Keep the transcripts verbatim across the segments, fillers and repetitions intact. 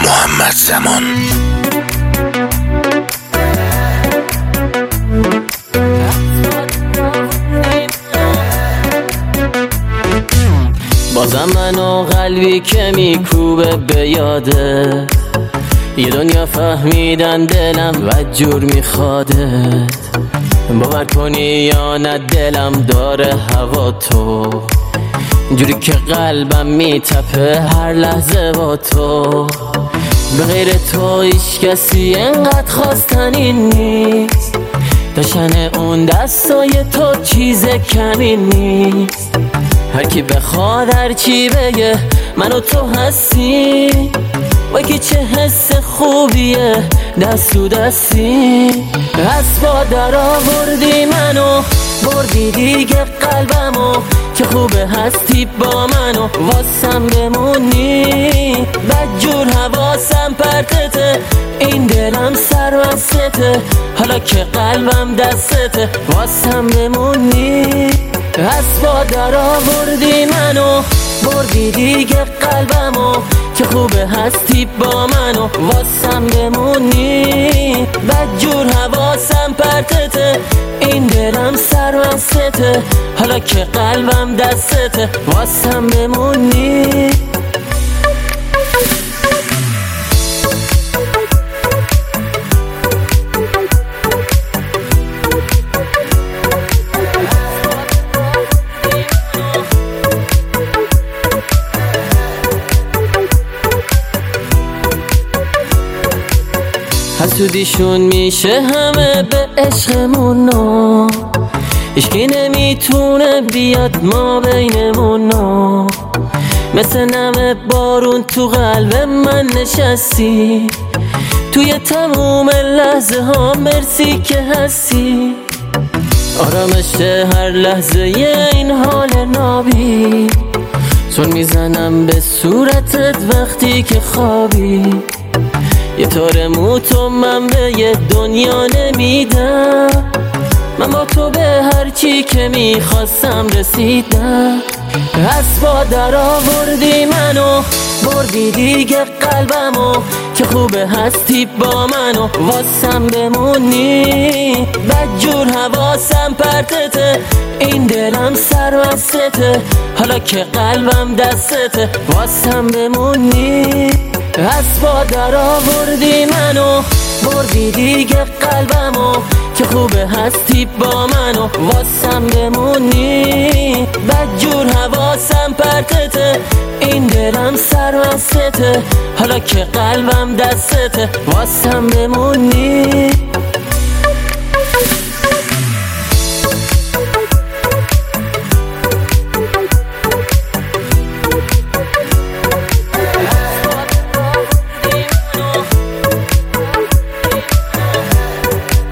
محمد زمان. بازم منو قلبی که میکوبه به یاده، یه دنیا فهمیدن دلم و جور میخوادت. باور کنی یا نه دلم داره هوا تو، جوری که قلبم میتپه هر لحظه با تو. به غیر تو هیچ کسی انقدر خواستنی نیست، داشتن اون دستای تو چیز کمی نیست. هر کی بخواد هر چی بگه منو تو هستی، وای که چه حس خوبیه دست تو دستی. از با در آوردی منو بردی دیگه قلبمو، که خوبه هستی با منو واسم بمونی. بدجور حواسم پرتته، این دلم سرمستته، حالا که قلبم دستته واسم بمونی. از با در آوردی منو بردی دیگه قلبمو، که خوبه هستی با منو واسم بمونی. بدجور حواسم پرتته، این دلم سرمستته، حالا که قلبم دستته واسم بمونی. حسودیشون میشه همه به عشقمونو، هیچکی نمیتونه بیاد ما بینمونو. مثل نم بارون تو قلب من نشستی، توی تموم لحظه ها مرسی که هستی. آرامش هر لحظه این حال نابی، سر میزنم به صورتت وقتی که خوابی. یه طور موتو من به یه دنیا نمیدم، من با تو به هر چی که میخواستم رسیدم. از با در آوردی منو بردی دیگه قلبمو، که خوبه هستی با منو واسم بمونی. بدجور حواسم پرتته، این دلم سرمستته، حالا که قلبم دستته واسم بمونی. از با در آوردی منو بردی دیگه قلبمو، که خوبه هستی با منو واسم بمونی. بدجور حواسم پرتته، این دلم سرمستته، حالا که قلبم دستته واسم بمونی.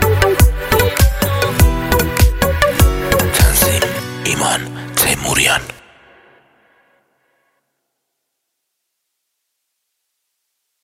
ایمان تیموریان.